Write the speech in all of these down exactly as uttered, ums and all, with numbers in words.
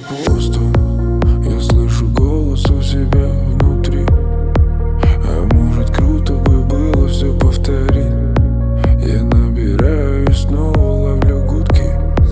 пусто. Я слышу голос у себя внутри. А может, круто бы было все повторить. Я набираю и снова ловлю гудки.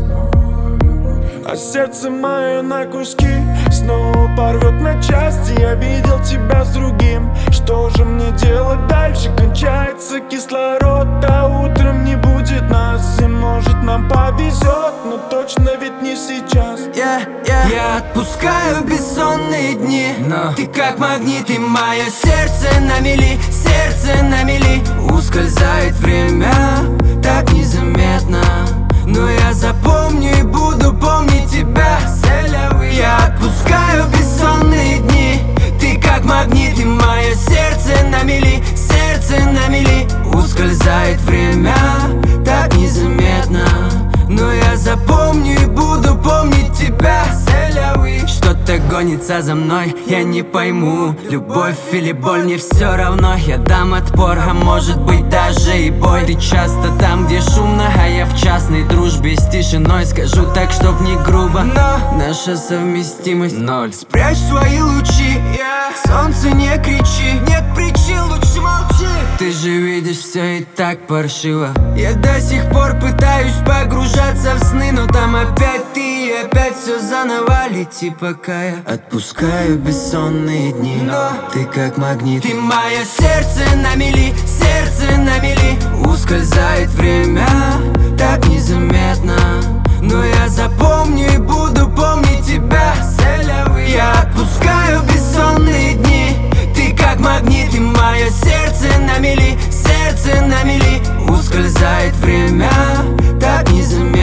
А сердце мое на куски снова порвет на части. Я видел тебя с другим. Что же мне делать дальше? Кончается кислород, а утром не будет нас. И может нам повезет, но точно ведь не сейчас. yeah, yeah. Я отпускаю бессонные дни, но ты как магнит, и мое сердце на мели, сердце на мели. Ускользает время так незаметно, но я запомню и буду помнить тебя. Я отпускаю бессонные дни, ты как магнит, и мое сердце на мели, сердце на мели. Ускользает время так незаметно, но я запомню и буду помнить тебя. Что-то гонится за мной, я не пойму. Любовь или боль, мне все равно. Я дам отпор, а может быть даже и бой. Ты часто там, где шумно, а я в частной дружбе с тишиной. Скажу так, чтоб не грубо, но наша совместимость ноль. Спрячь свои лучи, yeah. Солнце, не кричи, нет причин, лучше молчи. Ты же видишь, все и так паршиво. Я до сих пор пытаюсь погружаться в сны, но там опять ты, и опять все заново. Лети, пока я отпускаю бессонные дни, но ты как магнит, и мое сердце на мели, сердце на мели. Ускользает время так незаметно, но я запомню и буду помнить тебя. Я отпускаю бессонные дни, ты как магнит, и мое сердце на мели, сердце на мели. Ускользает время так незаметно,